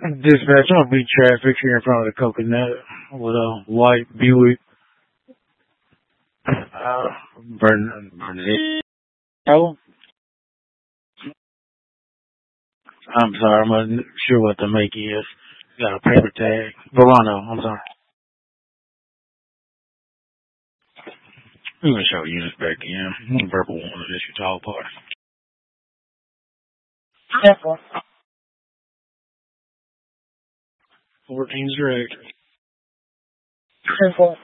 Dispatch, I'm be traffic here in front of the Coconut with a white Buick. Burning it. Oh, I'm sorry, I'm not sure what the make is. Got a paper tag. Verano, I'm sorry. I'm gonna show you this back again. Verbal one of this your tall part. Careful. 14's direct. Careful.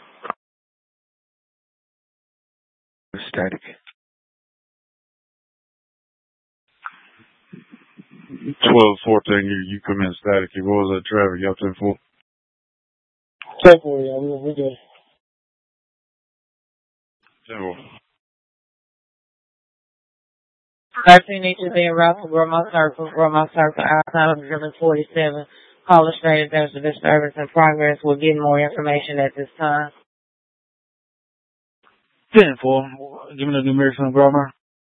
Static. 12-14, you come in static. What was that traffic? Y'all 10-4? 10-4, yeah, we're good. 10-4. 13 needs to be in route to Grandma Circle, outside of Driven 47. Caller stated there's a disturbance in progress. We're getting more information at this time. 10-4. Give me the numerics on Grandma.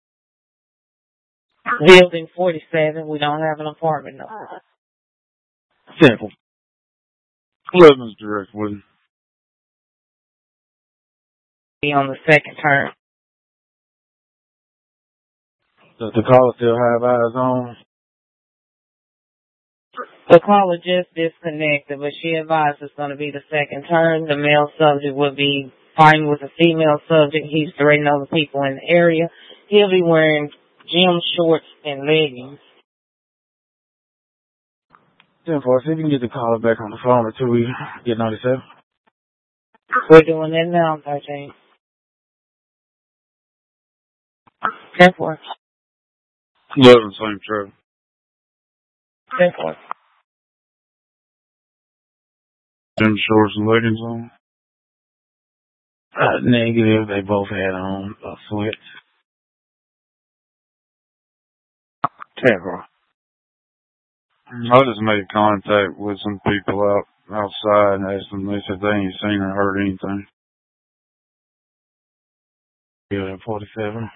Building 47. We don't have an apartment number. 10-4. 11's direct, wouldn't be on the second turn. Does the caller still have eyes on? The caller just disconnected, but she advised it's going to be the second turn. The male subject will be fighting with the female subject. He's threatening other people in the area. He'll be wearing gym shorts and leggings. 10-4, see if you can get the caller back on the phone until we get 97. We're doing that now, 13. 10-4. 11, same trip. 10-4. Gym shorts and leggings on? Negative. They both had on sweats. 10-4. I just made contact with some people outside and asked them. They said they ain't seen or heard anything. Yeah, 47.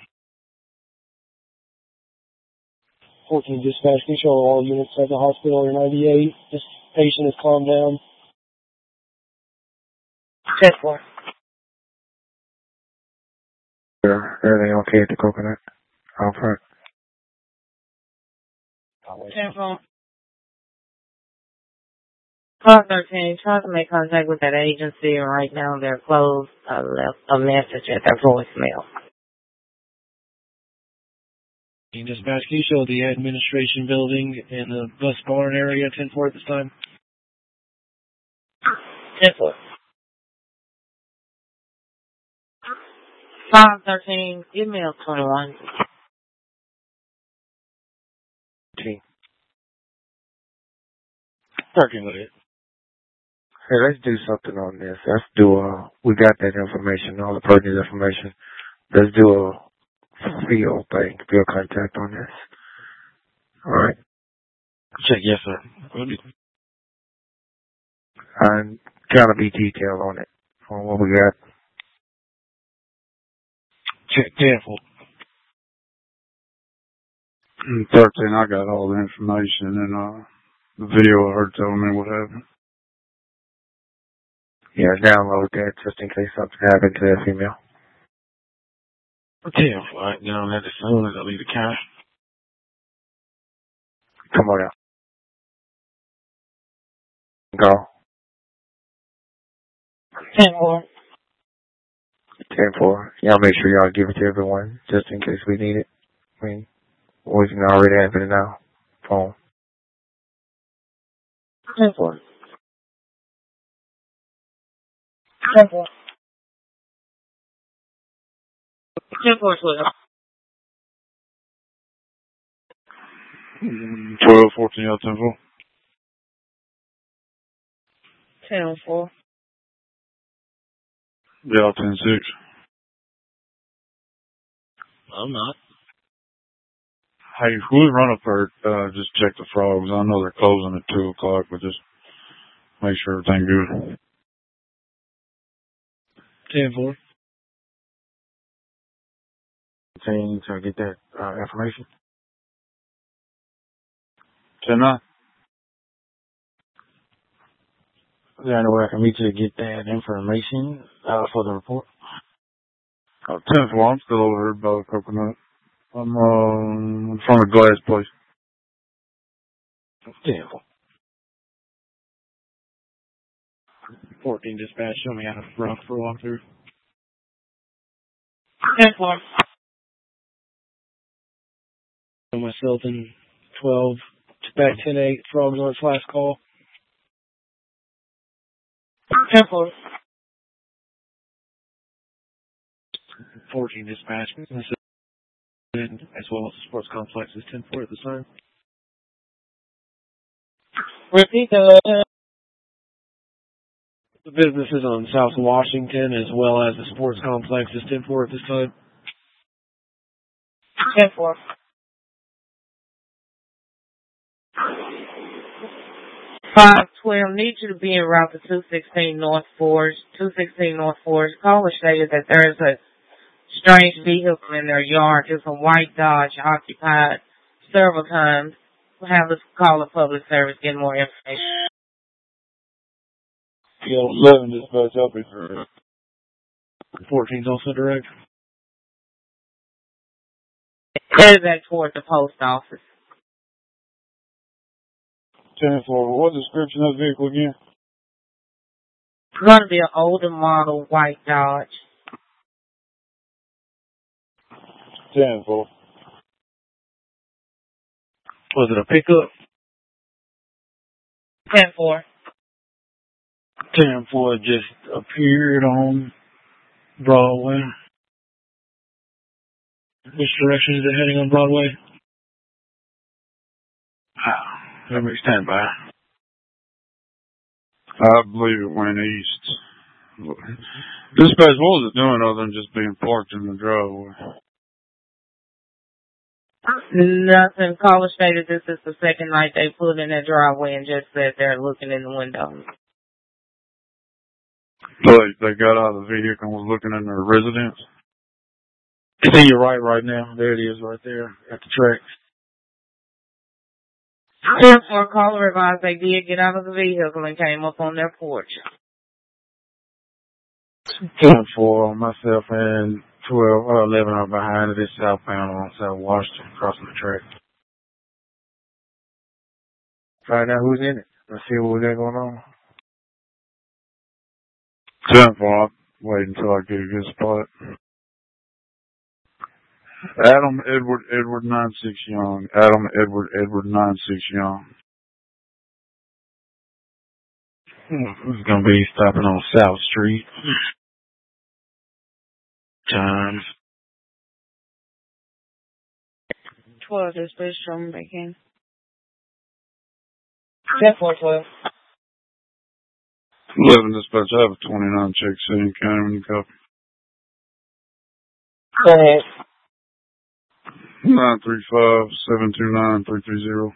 14 dispatch, we show all units at the hospital are 98. This patient has calmed down. 10-4. Yeah, everything okay at the Coconut? Out front. 10-4. 13, trying to make contact with that agency, and right now they're closed. I left a message at their voicemail. Dispatch, can you show the administration building in the bus barn area 10-4 at this time? 10-4. 513, give me a 21. 13 with it. Hey, let's do something on this. We got that information, all the pertinent information. Let's do a field contact on this. All right. Check, yes, sir. And kind of be detailed on it, on what we got. Check, 10-4. 13, I got all the information and the video of her telling me what happened. Yeah, download that just in case something happened to that female. 10-4, I get on that as soon as I leave the county. Come on out. Go. 10-4. 10-4. Y'all make sure y'all give it to everyone just in case we need it. I mean, we can already have it now. Phone. 10-4. 10-4. 10-4, Twitter. 12-14, y'all 10-4. 10-4. Y'all 10-6. I'm not. Hey, if we run up there, just check the frogs. I know they're closing at 2 o'clock, but just make sure everything's good. 10-4. 10, so I get that information. 10-9. Is there anywhere I can meet you to get that information for the report? 10th floor. I'm still over here by the Coconut. I'm in front of the glass place. 10th floor. 14 dispatch. Show me how to run for a walkthrough. 10th floor. Myself in 12. Dispatch 10-8. Frogs on last call. 10th floor. 14 dispatch. As well as the sports complex is 10-4 at the time. Repeat that. The business is on South Washington as well as the sports complex is 10-4 at this time. 10-4. 512, need you to be en route to 216 North Forge. 216 North Forge. Caller stated that there is a strange vehicle in their yard. It's a white Dodge occupied several times. We'll have this call the public service, get more information. Yeah, 11 dispatch, I'll be through. 14's also direct. Headed back toward the post office. 10 floor. What description of the vehicle again? It's going to be an older model white Dodge. 10 floor. Was it a pickup? 10-4. 10-4 just appeared on Broadway. Which direction is it heading on Broadway? Let me stand by. I believe it went east. Dispatch, what was it doing other than just being parked in the driveway? Nothing. Caller stated this is the second night they pulled in their driveway and just said they're looking in the window. They got out of the vehicle and was looking in their residence? It's in your right now. There it is right there at the tracks. 10-4 caller advised they did get out of the vehicle and came up on their porch. 10-4, myself and 11 are behind it. It's southbound on South Washington, crossing the track. Find out who's in it. Let's see what we got going on. 10-4, I'll wait until I get a good spot. Adam Edward 96 Young. Adam Edward 96 Young. Who's going to be stopping on South Street? Times. 12 dispatch from back in. 10-4-12. 11 dispatch, I have a 29 check sitting county when you copy. Go ahead. 935-729-330.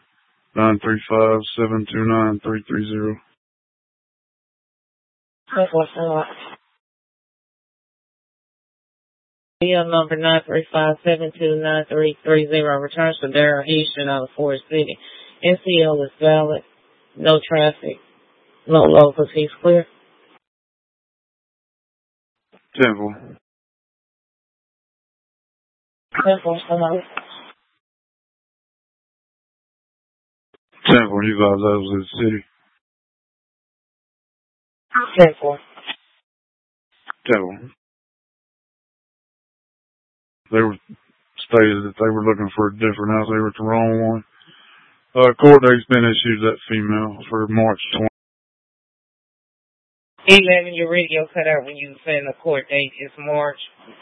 935-729-330. 10-4-4. Number 935-729-330 returns to Darrell Eastern out of Forest City. NCL is valid. No traffic. No locals. He's clear. 10-4. 10-4. 10-4, you guys, that was the city. 10-4. 10-4. They were stated that they were looking for a different house. They were at the wrong one. Court date's been issued to that female for March 20. 11, your radio cut out when you said the court date is March.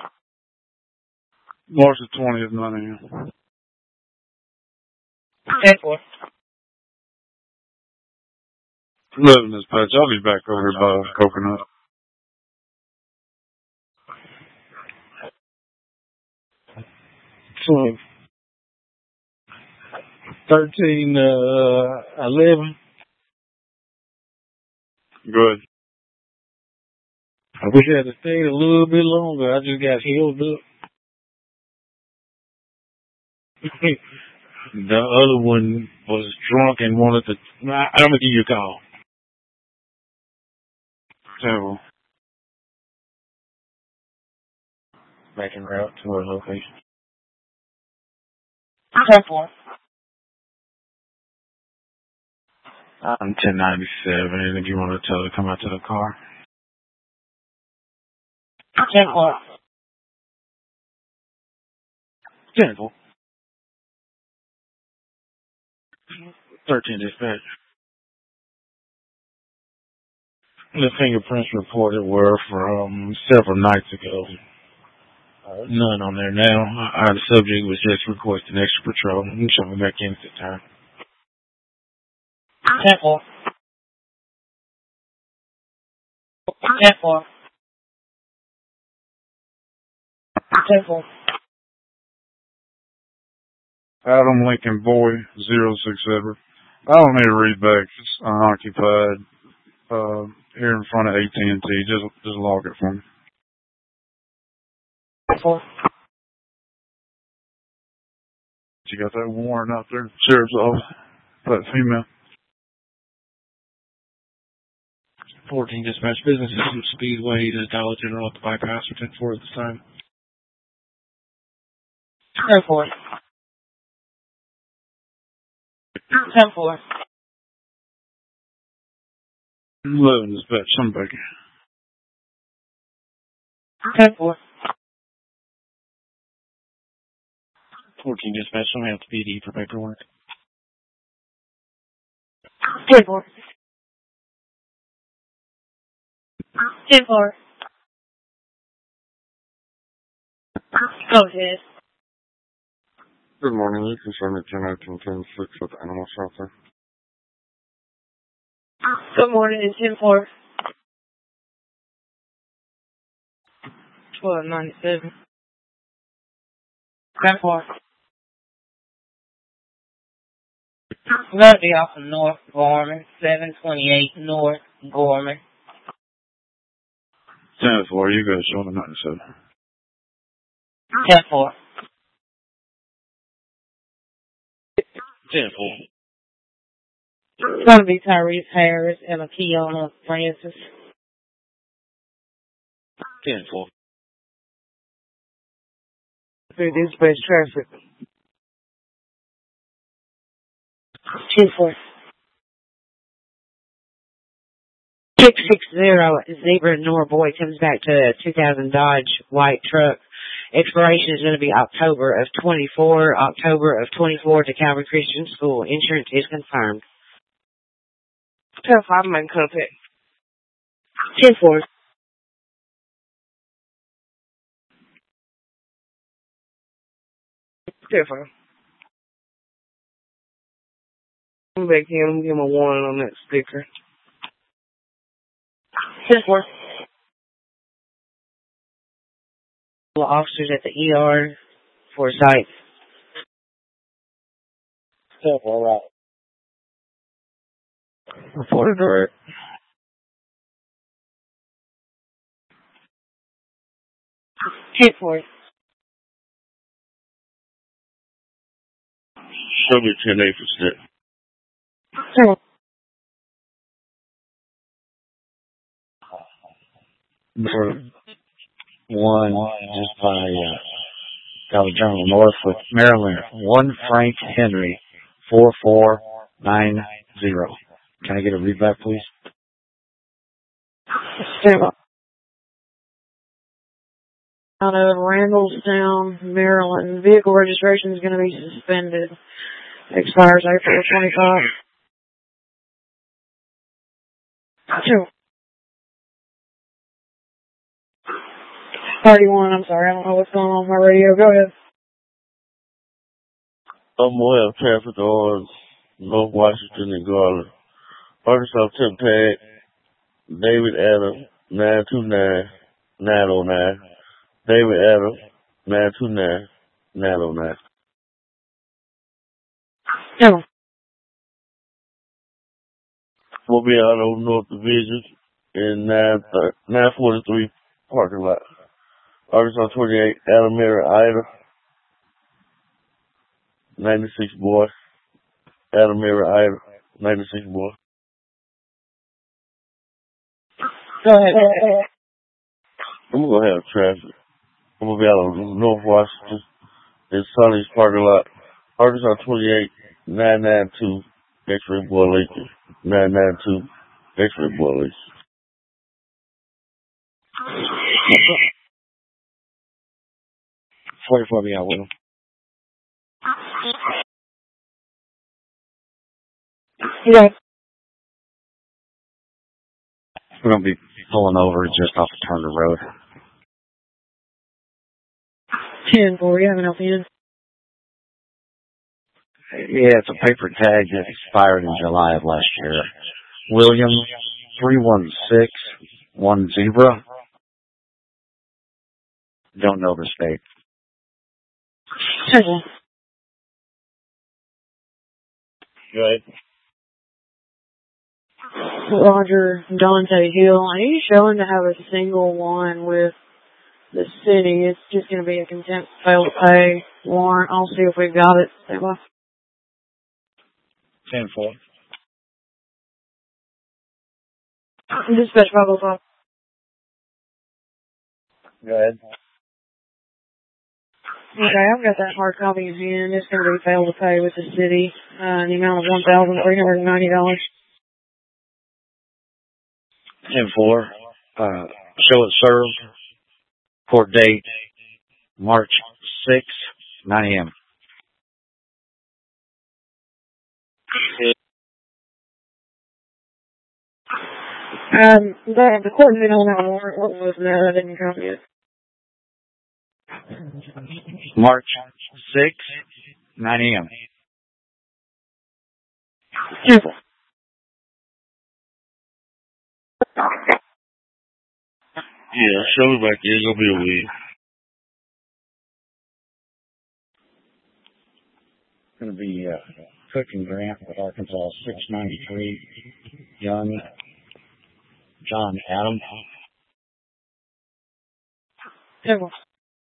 March the 20th, 9 a.m. 10-4. 11 dispatch. I'll be back over here by Coconut. So, 13-11. Good. I wish I had stayed a little bit longer. I just got healed up. The other one was drunk and wanted to. I'm gonna give you a call. Terrible. Making route to our location. 10-4. I'm 1097, and if you want to tell her to come out to the car. 10-4. 10-4. 13 dispatch. The fingerprints reported were from several nights ago. None on there now. The subject was just requesting extra patrol. You can show me back in at the time. 10-4. 10-4. 10-4. Adam Lincoln Boy, 067. I don't need to read back. It's unoccupied. Here in front of AT&T. Just log it for me. 4. You got that warrant out there? Sheriff's office. That female. 14 dispatch business system Speedway to Dollar General at the bypass for 10-4 at this time. 10-4. 10-4. 11 dispatch. Some baker. 10-4. 14 dispatch, somebody at the PD for paperwork. 10-4. 10-4. Go ahead. Good morning. You can send me 10-18-10-6 with the animal shelter. Good morning, it's 10-4. 1297. 10-4. That'll be off of North Gorman, 728 North Gorman. 10-4. You guys show the 97. 10-4. 10-4. It's going to be Tyrese Harris and Akiana Francis. 10-4. Through dispatch traffic. 10-4. 660 Zebra Norboy comes back to a 2000 Dodge white truck. Expiration is going to be October of 24 to Calvary Christian School. Insurance is confirmed. 10-5, man, cut it. 10-4. 10-4. I'm back here. I'm give him a warning on that sticker. 10-4. Officers at the ER for site. 10-4, right. Reported direct. 10-4. Show me 10-8 for step. 10-4. Number 1, just by Dollar General North with Maryland. 1 Frank Henry, 4490. Can I get a read back, please? 10-4. Out of Randallstown, Maryland. Vehicle registration is going to be suspended. Expires April 25. 31, I'm sorry, I don't know what's going on with my radio. Go ahead. Well, traffic on North Washington and Garland. Arkansas tip tag, David Adams, 929-909. David Adams, 929-909. No. We'll be out on North Division in 943 parking lot. Arkansas 28, Alameda Ida, 96 boy. Alameda Ida, 96 boy. Go ahead. I'm gonna have traffic. I'm gonna be out of North Washington. It's Sonny's parking lot. Arkansas 28, 992, X-Ray Boy Lincoln. 992, X-Ray Boy Lincoln. 44 be out with him. Yeah. We're going to be pulling over just off the Turner Road. 10-4, you have an LPN? Yeah, it's a paper tag that expired in July of last year. William 31610. Don't know the state. 10-4. Go ahead. Roger Dante Hill. I need to show him to have a single one with the city. It's just going to be a contempt fail to pay warrant. I'll see if we've got it. Stand by. 10-4. Dispatch 505. Go ahead. Okay, I've got that hard copy in hand. It's going to be failed to pay with the city in the amount of $1,390. 10-4. Show it served. Court date March 6, 9 a.m. The court did on that warrant. What was that? I didn't copy it. March 6, 9 a.m. Simple. Yeah, show me back here. It's gonna be a week. Going to be Cook and Grant with Arkansas 693. Young John Adam. Simple.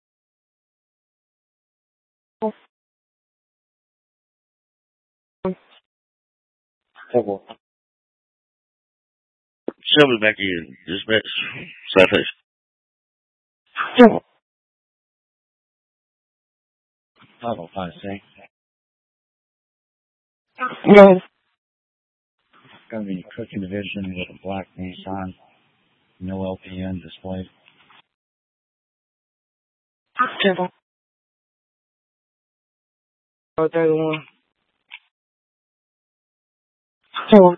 Simple. Show me back here. Dispatch. Citation. Simple. 505C. Go ahead. Going to be Cooking Division with a black Nissan. No LPN displayed. Simple. Oh, there's one. Simple.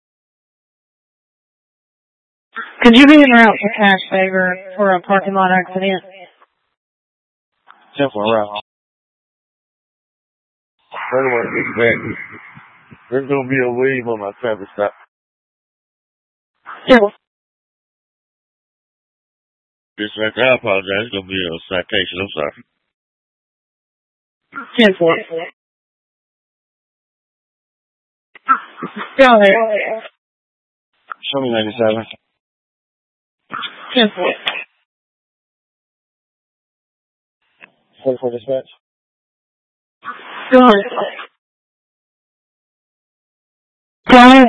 Could you be en route for cash favor for a parking lot accident? Simple route. Anyway, dispatch. There's gonna be a wave on my traffic stop. Simple. Dispatch, I apologize. It's gonna be a citation. I'm sorry. 10-4. Go ahead. Show me 97. 10-4. 44 dispatch. Go ahead. Go ahead.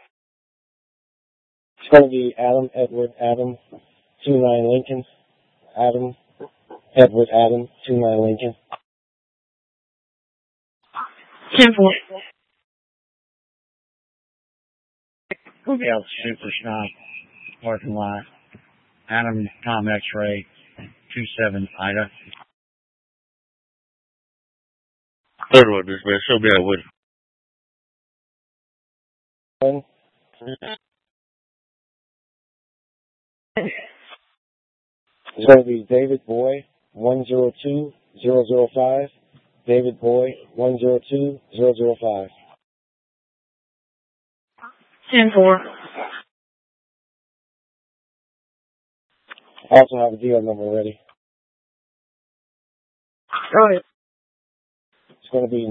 It's going to be Adam Edward Adam 29 Lincoln. Adam Edward Adam 29 Lincoln. 10-4. Yeah, Super Snap parking lot. Adam Tom X-Ray 27 Ida. Third one, dispatch. Show me that with. It's going to be David Boy 102005. David Boy 102005. 10-4. I also have a deal number ready. Go ahead. It's going to be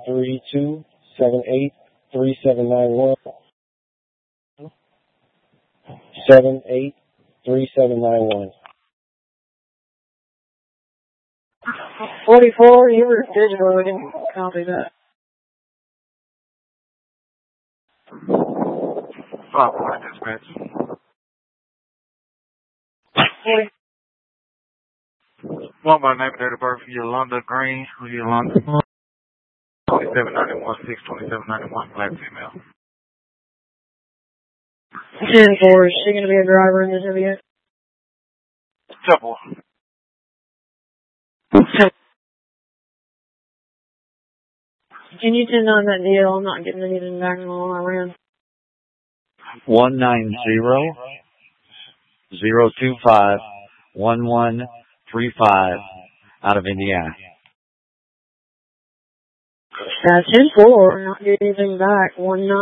932783791. 783791. 44, you were digital. We didn't copy that. Dispatch. One by name, date of birth, Yolanda Green, Yolanda 2791, 62791, black female. 10-4, is she going to be a driver in this video? Couple. Can you 10-9 that deal? I'm not getting anything back on all I ran. 190-025-1135 out of Indiana. 10-4, not getting anything back.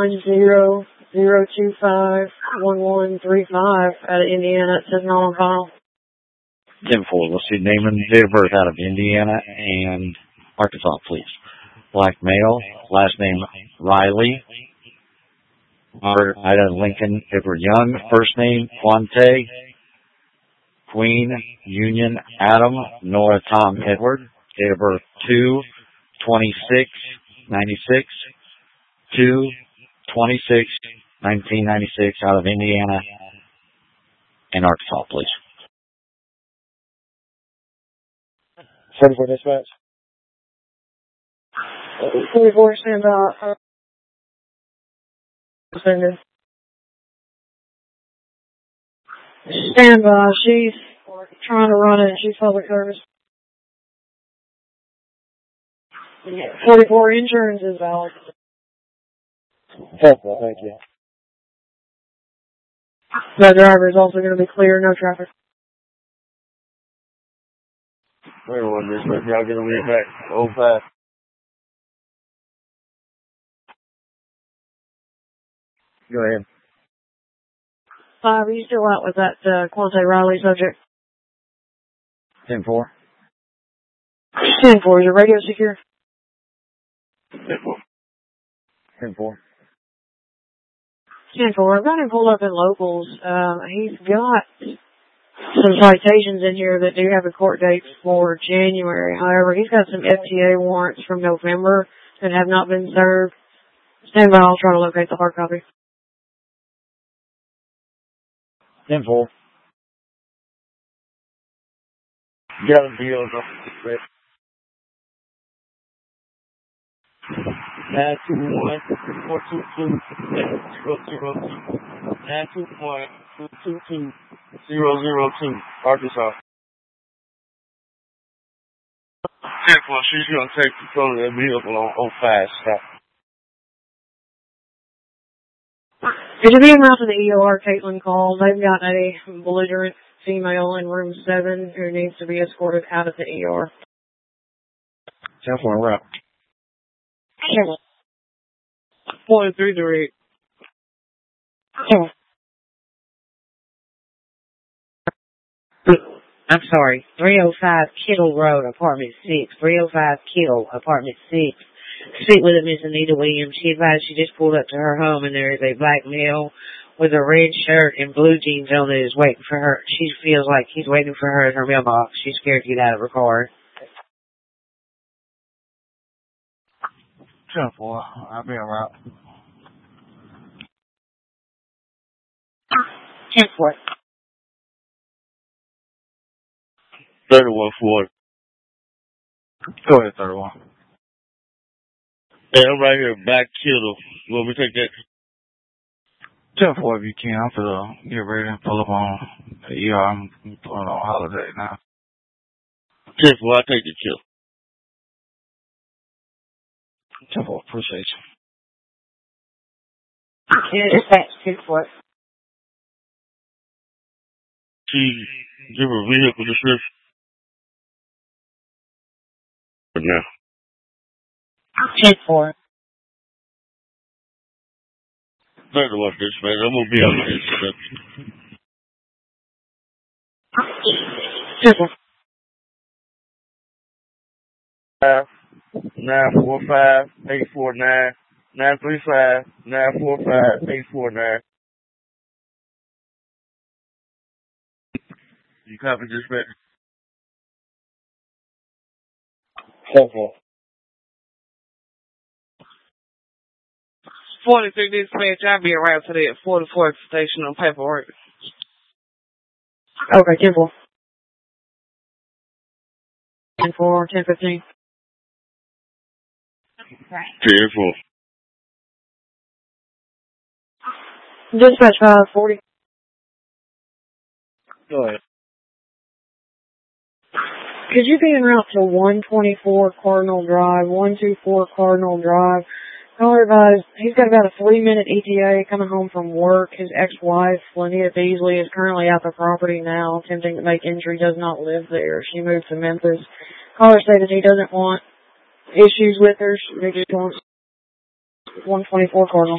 190-025-1135 out of Indiana. It says not on file. 10-4. Let's see, name and date of birth out of Indiana and Arkansas, please. Black male, last name Riley. Ida Lincoln Edward Young, first name Quante. Queen Union Adam Nora Tom Edward. Date of birth 2/26/96. 2/26/1996 out of Indiana and Arkansas, please. 44 dispatch. 44, stand by. Stand by. She's trying to run it. She's public service. 44, insurance is valid. Helpful, thank you. The driver is also going to be clear, no traffic. Wait one minute, y'all gonna read back. 05. Go ahead. 5, are you still out with that Quante Riley subject? 10-4. 10-4, is your radio secure? 10-4. 10-4, I've got him pulled up in locals. He's got some citations in here that do have a court date for January. However, he's got some FTA warrants from November that have not been served. Stand by, I'll try to locate the hard copy. 10-4. Got a deal. 921-422-002. Arkansas. 10-4, she's gonna take control of that vehicle on 05 stop. Could you be around to the EOR Caitlin call? They've got a belligerent female in room 7 who needs to be escorted out of the ER. 10-4, we're up. 43 direct. I'm sorry, 305 Kittle Road, apartment 6. 305 Kittle, apartment 6. Speak with a Miss Anita Williams. She advised she just pulled up to her home and there is a black male with a red shirt and blue jeans on that is waiting for her. She feels like he's waiting for her at her mailbox. She's scared to get out of her car. 10-4, I'll be en route. 10-4. 31-4. Go ahead, 31. Hey, I'm right here, back Kittle. You want me to take that? 10-4 if you can. I'm for the get ready to pull up on the ER. I'm pulling on holiday now. 10-4, I'll take the Kittle. 10-4, appreciate you. Dispatch 10-4. She give her vehicle description. But now. 10-4. 31 dispatch. I'm gonna be on this. 10-4. 945-849 935-945-849. You copy dispatch? 10-4. 43 dispatch, I'll be around today at 44th station on paperwork. Okay, 10-4. 10-4, 10-15. 10-4. Dispatch 540. Go ahead. Could you be en route to 124 Cardinal Drive, 124 Cardinal Drive? Caller advised he's got about a 3-minute ETA coming home from work. His ex-wife, Lynette Beasley, is currently at the property now, attempting to make entry, does not live there. She moved to Memphis. Caller stated he doesn't want issues with her. They just want 124 Cardinal.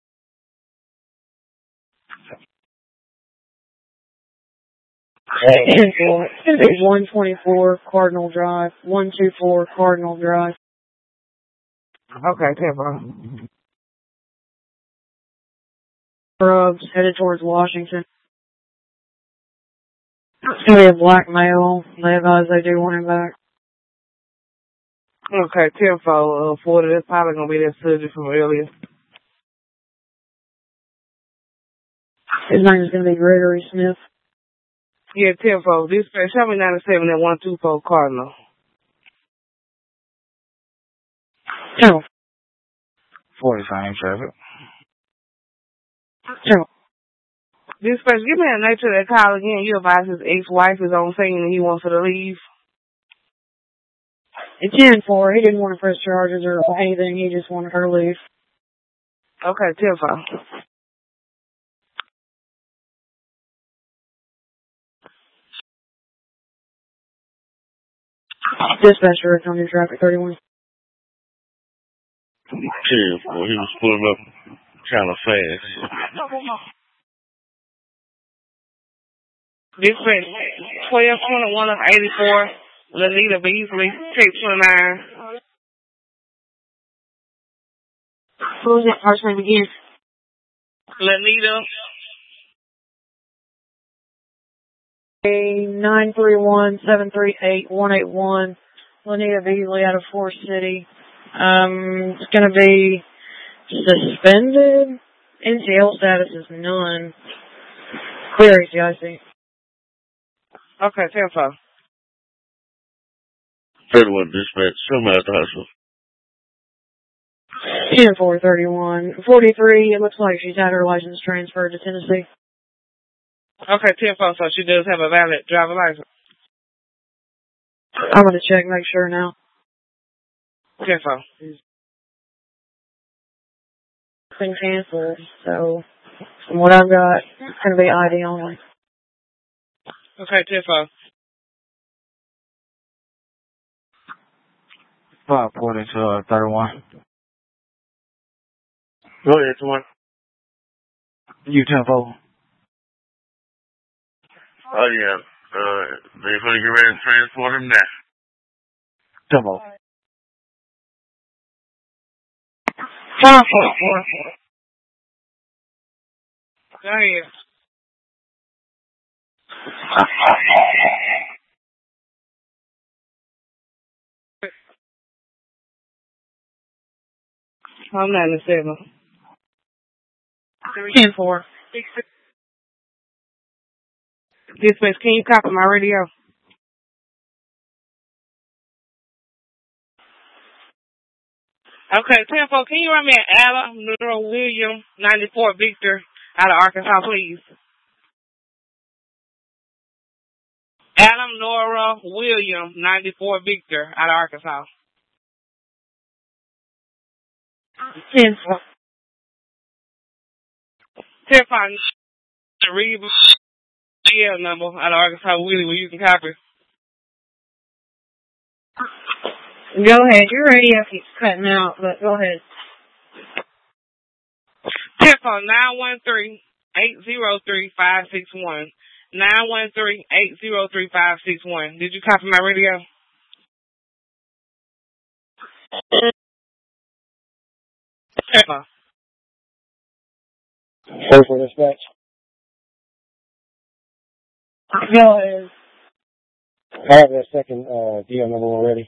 It's 124 Cardinal Drive. 124 Cardinal Drive. Okay, 10-4. Scrubs headed towards Washington. It's gonna be a black male. They advise they do want him back. Okay, 10-4. 40. That's probably gonna be that subject from earlier. His name is gonna be Gregory Smith. Yeah, 10-4. Dispatch, show me 97 at 124 Cardinal. 10. 45 traffic. 10. Dispatch, give me a nature of that call again. You advise his ex-wife is on scene and he wants her to leave. It's 10-4. He didn't want to press charges or anything. He just wanted her to leave. Okay, 10-4. Dispatcher, it's on your traffic 31. 10-4. He was pulling up kind of fast. Dispatch, 1221 of 84. Lanita Beasley, take 29. Who was that first name again? Lanita. 931-738-181. Lanita Beasley out of Forest City. It's gonna be suspended. NCL status is none. Clear ACIC. Okay, 10-4. 31 dispatch. Show me at the hospital. 10-4-31. 43, it looks like she's had her license transferred to Tennessee. Okay, 10-4, so she does have a valid driver license. I'm gonna check, make sure now. 10-4. It's been canceled, so from what I've got, it's gonna be ID only. Okay, 10-4. 540 to 31. Go ahead, Twan. You 10-4. Oh, yeah. They're going to get ready to transport him now. 10-4. 4-4-4-4. Go ahead. I'm 97. 10-4. Dispatch, can you copy my radio? Okay, 10-4, can you run me an Adam Nora William 94 Victor out of Arkansas, please? Adam Nora William 94 Victor out of Arkansas. 10-4. 10-4, the read CL number out of Arkansas, Willie, where you can copy. Go ahead, your radio keeps cutting out, but go ahead. 10-4, 913-803-561. 913-803-561. Did you copy my radio? First for dispatch. Go ahead. I have that second deal number already.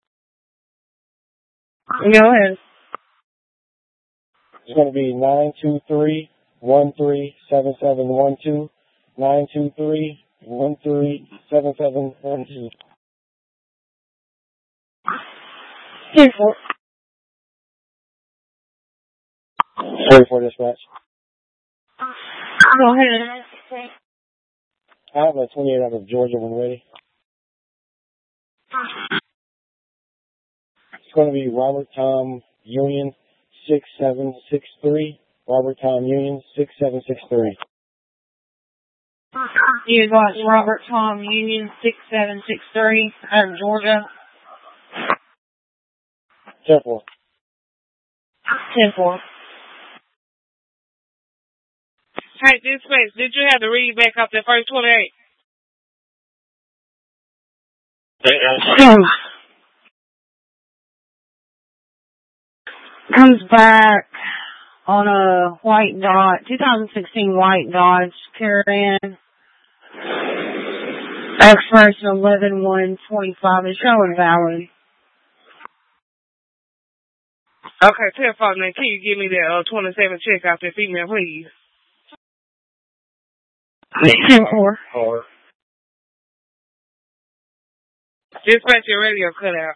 Go ahead. It's going to be 923-137712, 137712. 10-4. 44 dispatch. Go ahead. I have a 28 out of Georgia when ready. It's going to be Robert Tom Union 6763. Robert Tom Union 6763. You got Robert Tom Union 6763 out of Georgia. 10-4. 10-4. Hey, dispatch, did you have to read back up the first 28? Comes back on a white Dodge, 2016 white Dodge Caravan. Expiration 11/1/25 is showing valid. Okay, telephone man, can you give me that 27 check out that female, please? 10-4. Dispatch, your radio cut out.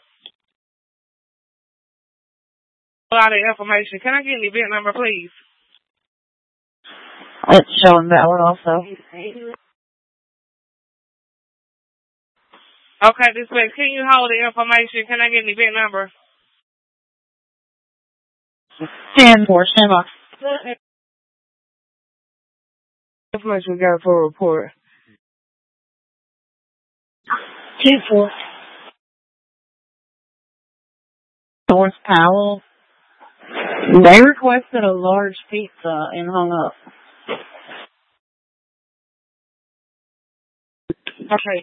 A lot of information. Can I get the event number, please? It's showing valid also. Okay, dispatch, can you hold the information? Can I get the event number? 10-4. Stand by. Information we got for a report. 10-4. North Powell. They requested a large pizza and hung up. Okay.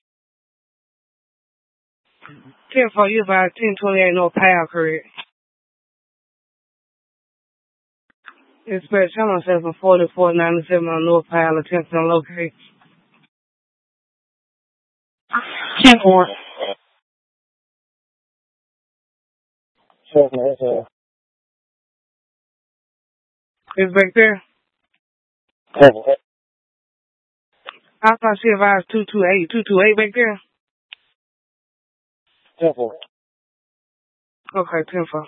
10-4, you about 1028 North Powell, correct? Dispatch, I'm on 74497 on North Powell, attempting to locate. 10-4. 7, It's back there? 7. I thought she advised 228. 228 back there? 10-4. Okay, 10-4.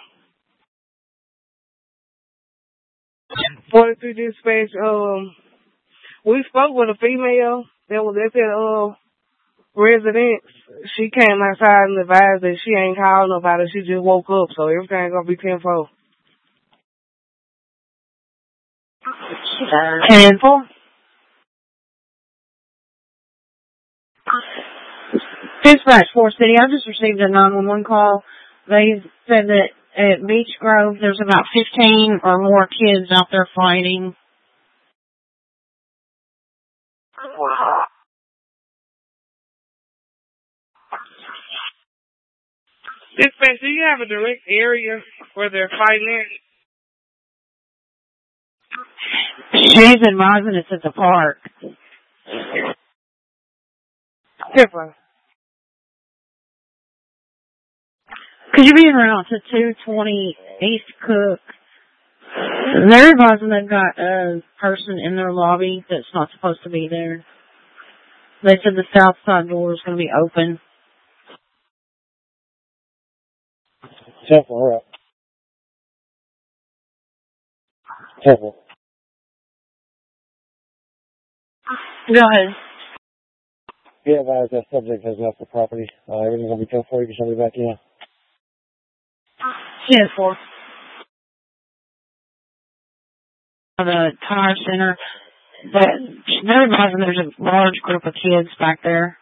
43 dispatch, we spoke with a female that was at that, residence. She came outside and advised that she ain't called nobody. She just woke up, so everything gonna be 10-4. 10-4. Dispatch 4 City, I just received a 911 call. They said that at Beach Grove there's about 15 or more kids out there fighting. Dispatch, do you have a direct area where they're fighting at? She's advising it's at the park. 10-4. Could you be around to 220 East Cook? They're advising they've got a person in their lobby that's not supposed to be there. They said the south side door is going to be open. 10-4. 10-4. Go ahead. Yeah, advised that subject has left the property. Everything's going to be 10-4. You can show me back in. 10-4. The tire center. But they're advising there's a large group of kids back there.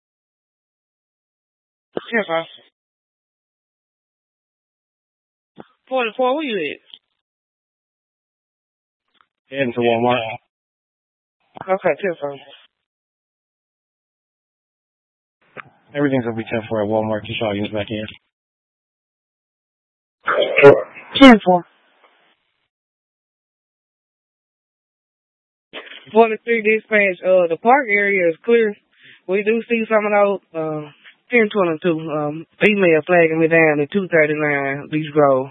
10-4. 44, where you at? Heading to Walmart. Okay, 10-4. Everything's going to be 10-4 at Walmart. Just all units back in. 10-4. 43 dispatch, the park area is clear. We do see some of those, 1022, female flagging me down at 239 Beach Grove.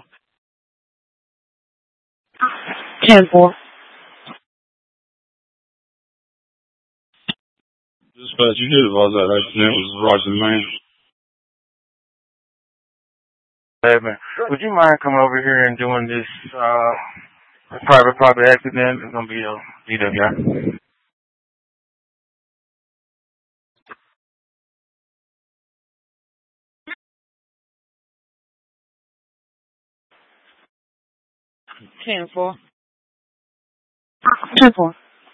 10-4. Dispatch, you did advise that accident was Roger Man. Hey, man, would you mind coming over here and doing this private property accident? It's gonna be a DWI. Ten four. 10-4.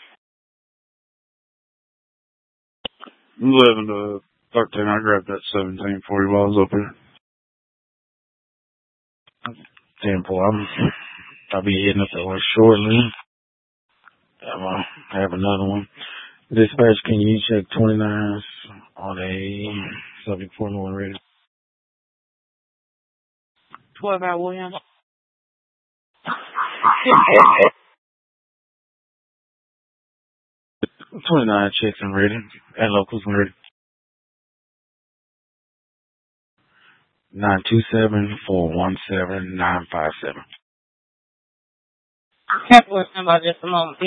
11 to 13, I grabbed that 17 for you while I was up here. 10-4. I'll be hitting up the one shortly. I have another one. Dispatch, can you check 29s on a subject 41 rated? 12 out William. 29 checks and rated, and locals and rated. 927-417-957. Capital about just a moment.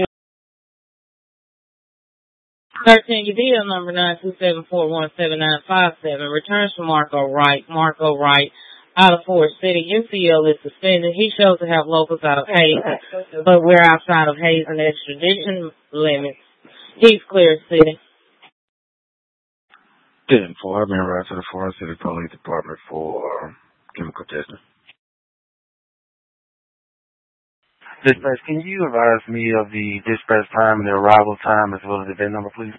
13, your deal number 927-417-957 returns from Marco Wright. Marco Wright out of Forest City. MCL is suspended. He shows to have locals out of Hayes, but we're outside of Hayes and extradition limits. He's clear city. 10-4. I've been right to the Forest City Police Department for chemical testing. Dispatch, can you advise me of the dispatch time and the arrival time as well as the VIN number, please?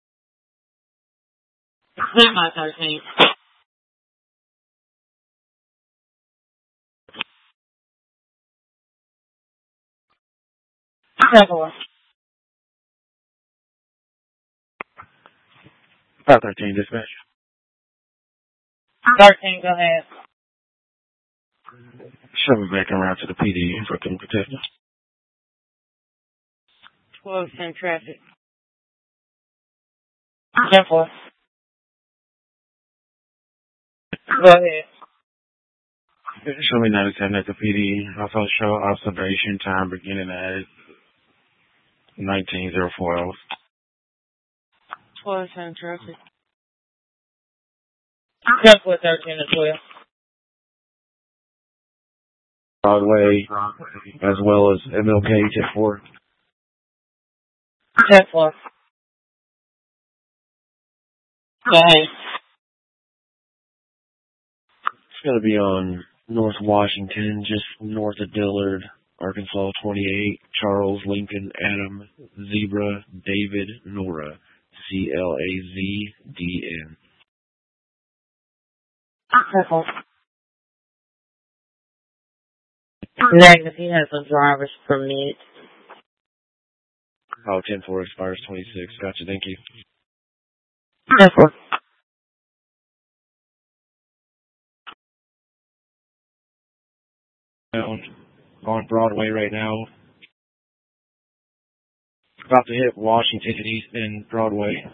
Semi 13. Capital. 513 dispatch. 13, go ahead. Show me back around to the PD for chemical testing. 12, 10 traffic. Capital. Go ahead. Show me 97 at the PD. Also show observation time beginning at 1904 hours. 12, 10 traffic. Capital 13 to 12. Broadway, as well as MLK Tip 4. Capital. Go ahead. It's going to be on North Washington, just north of Dillard, Arkansas 28, Charles, Lincoln, Adam, Zebra, David, Nora, CLAZDN. Capital. Negative, he has a driver's permit. Oh, 10-4 expires 26. Gotcha, thank you. Capital. On Broadway right now. About to hit Washington and East End Broadway.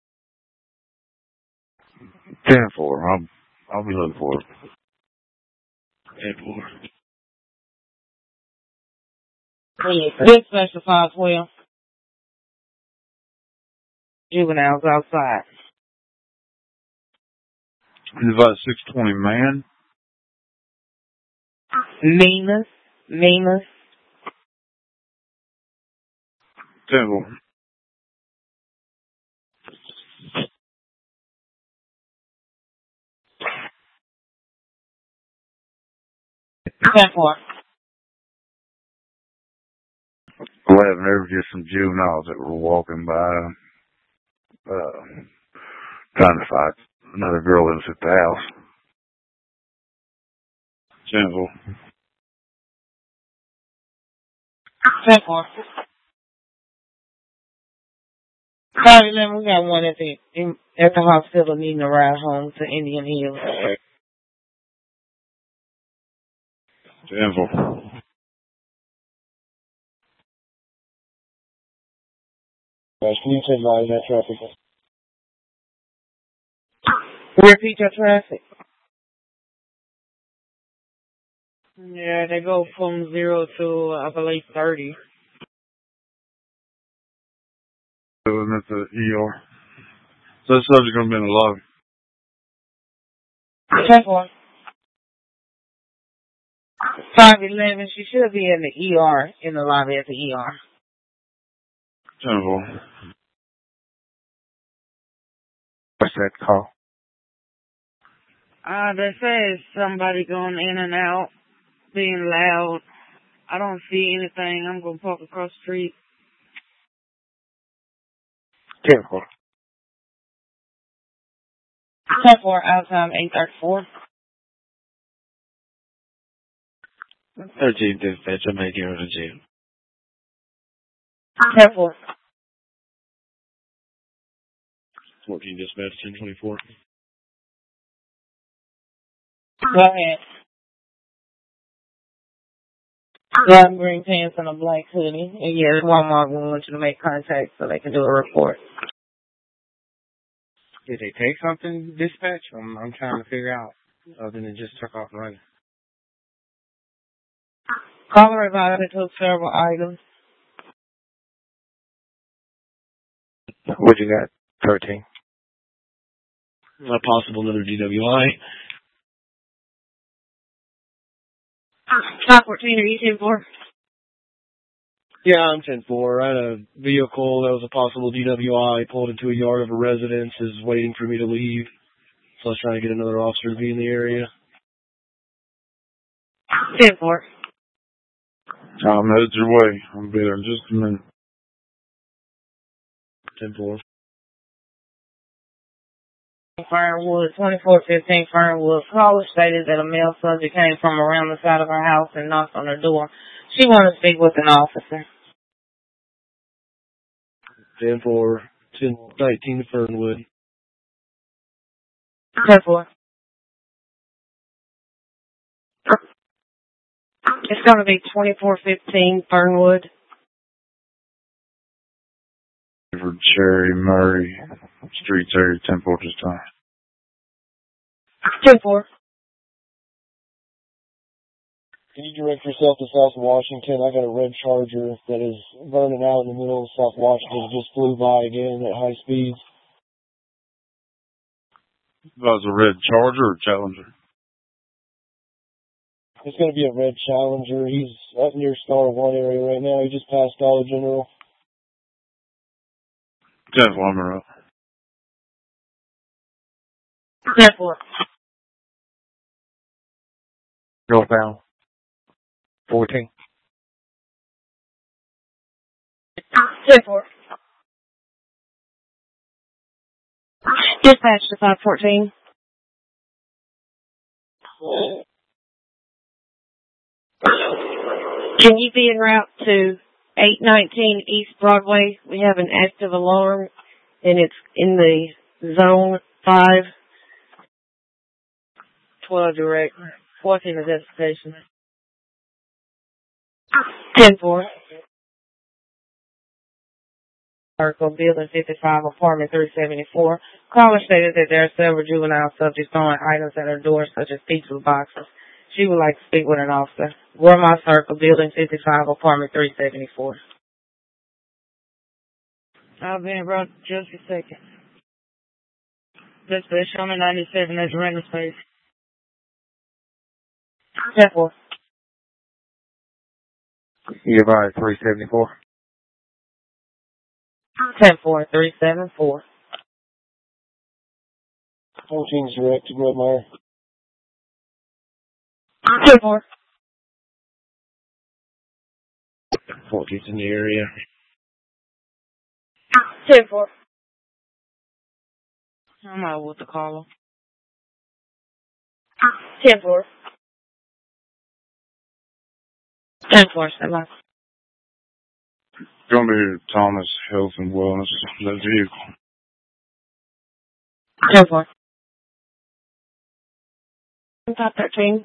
10-4, I'll be looking for it. 10-4. This specifies well. Juveniles outside. It's about 620 man. Minas. 10-4. Capital. 11, there were just some juveniles that were walking by, trying to fight another girl that was at the house. 10-4. Capital. 511, we got one at the hospital needing a ride home to Indian Hills. 10-4. Guys, can you take line that traffic? Repeat your traffic. Yeah, they go from 0 to, I believe, 30. Wasn't at the ER. So the subject gonna be in the lobby. 10-4. 511, she should be in the ER, in the lobby at the ER. 10-4. What's that call? They say it's somebody going in and out, being loud. I don't see anything. I'm going to park across the street. 10-4. 10-4, out time 8:34. 13 dispatch, I'm making it to jail. 10-4. 14 dispatch, 1024. Go ahead. Black green pants and a black hoodie. And yes, Walmart will want you to make contact so they can do a report. Did they take something, dispatch? I'm trying to figure out, other than just took off running. Caller advised they took several items. What you got? 13. Not possible another DWI. Top 14, are you 10-4? Yeah, I'm 10-4. I had a vehicle that was a possible DWI pulled into a yard of a residence, is waiting for me to leave. So I was trying to get another officer to be in the area. 10-4. I'm headed your way. I'll be there in just a minute. 10-4. Firewood, 2415 Firewood. Caller stated that a male subject came from around the side of her house and knocked on her door. She wanted to speak with an officer. 10-4. 10-19 Fernwood. 10-4. It's going to be 2415 Fernwood. For Cherry Murray Streets area, 10-4 this time. 10-4. Can you direct yourself to South Washington? I got a red Charger that is burning out in the middle of South Washington. It just flew by again at high speeds. That was a red Charger or Challenger? It's going to be a red Challenger. He's up near Star One area right now. He just passed Dollar General. 10-4, I'm up. 10-4. Northbound. 14. 10-4. Dispatch to 514. Can you be en route to 819 East Broadway? We have an active alarm, and it's in the zone 5. 12 direct. 14 identification. 10-4. Circle, Building 55, Apartment 374. Caller stated that there are several juvenile subjects throwing items at her door, such as pizza boxes. She would like to speak with an officer. Wormont Circle, Building 55, Apartment 374. I'll be in about just a second. Dispatch, show me 97 as a rental space. 10-4. You about 374? 10-4, 374. 14's direct to Redmire. 10-4. 14's in the area. 10-4. I'm out with the caller. 10-4. 10-4, stand by. Gonna be Thomas Health and Wellness. That vehicle. 10-4. Top 13.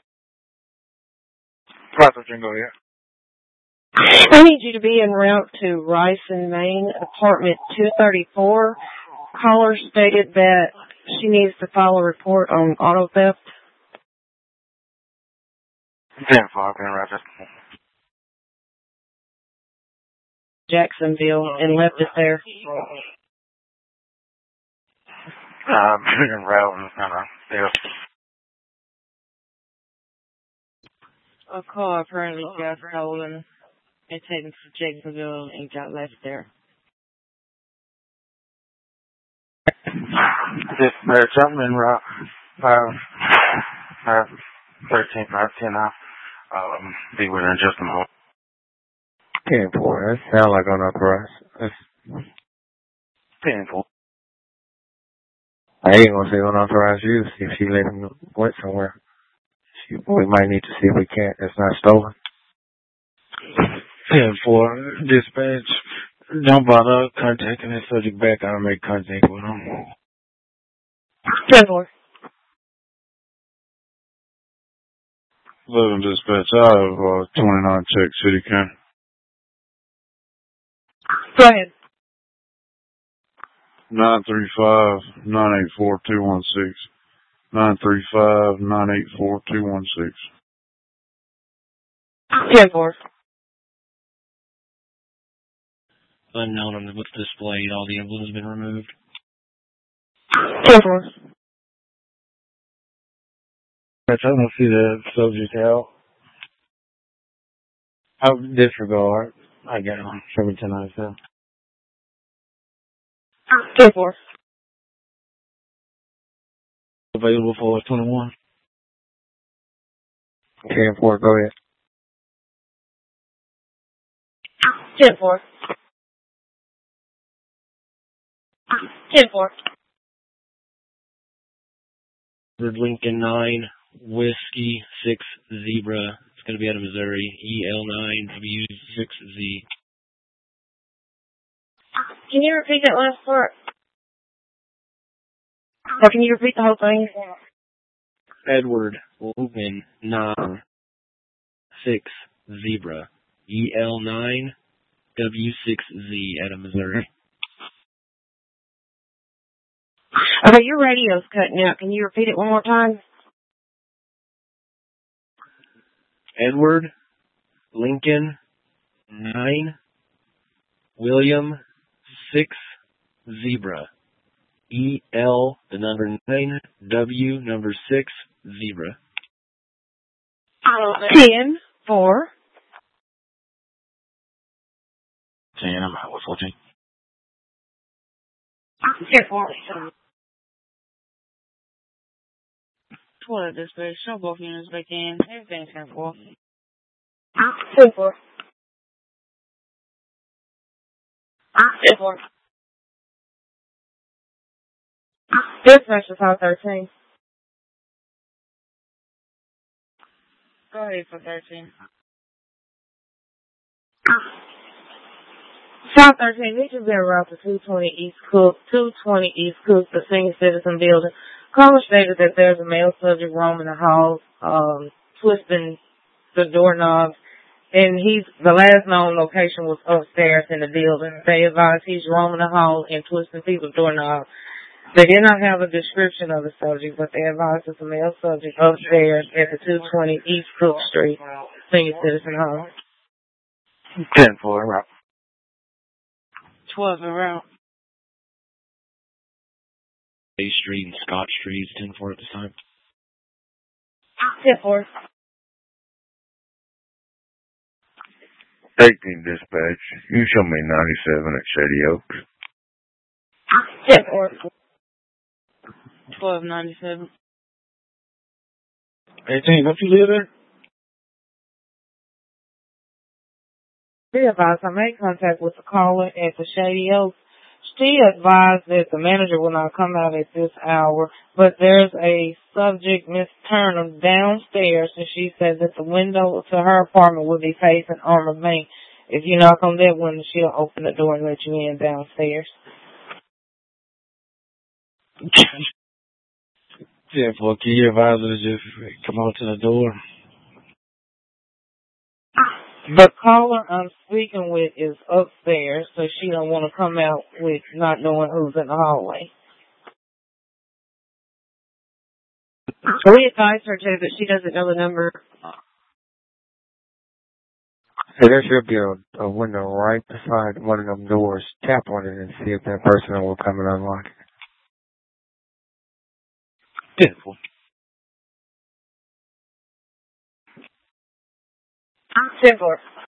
513, go ahead. I need you to be en route to Rice and Main, Apartment 234. Caller stated that she needs to file a report on auto theft. 10-4, Roger. Jacksonville, and left it there. And routing, yeah. A car apparently got stolen and taken to Jacksonville and got left there. Dispatch, I'm in route 13, 510. I'll be with her in just a moment. 10-4, that sounds like unauthorized. That's 10-4. I ain't gonna say unauthorized use if she let him went somewhere. We might need to see if we can't. It's not stolen. 10-4, dispatch. Don't bother contacting the subject back. I'll make contact with him. 10-4. 11 dispatch. I have 29 check City County. Go ahead. 935-984-216. 935-984-216. 10-4. Unknown on what's displayed. All the emblem has been removed. 10-4. I don't see the subject out. I'll disregard. I got it on 1797. 10-4. Available for 21. 10-4, go ahead. 10-4. 10-4. Lincoln 9, Whiskey 6, Zebra. It's going to be out of Missouri. EL9, W6Z. Can you repeat that last part? Or can you repeat the whole thing? Edward Lincoln 9, 6, Zebra. EL9, W6Z out of Missouri. Okay, your radio's cutting out. Can you repeat it one more time? Edward Lincoln 9, William 6, Zebra. EL, the number 9, W, number 6, Zebra. 10-4. 10, I'm out with 14. 10-4. 12 dispatch. Show both units back in. Everything's 10-4. 10-4. 10-4. Dispatch is on 13. Go ahead for 13. South 13, this has been around to 220 East Cook, the senior citizen building. Caller stated that there's a male subject roaming the halls, twisting the doorknobs, and the last known location was upstairs in the building. They advised he's roaming the hall and twisting people's doorknobs. They did not have a description of the subject, but they advised it's a male subject upstairs at the 220 East Cook Street, senior citizen hall. 10-4, right. 12 around. A Street and Scott Street is 10-4 at this time. 10-4. 18 dispatch. You show me 97 at Shady Oaks. 10-4. 1297. 18, don't you live there? She advised I made contact with the caller at the Shady Oaks. She advised that the manager will not come out at this hour, but there's a subject, Miss Turner, downstairs, and she said that the window to her apartment will be facing Armor Bank. If you knock on that window, she'll open the door and let you in downstairs. 10-4, can you advise her to just come out to the door? The caller I'm speaking with is upstairs, so she don't want to come out with not knowing who's in the hallway. We advised her to, but she doesn't know the number. So there should be a window right beside one of them doors. Tap on it and see if that person will come and unlock it. Pitiful. I'm simpler.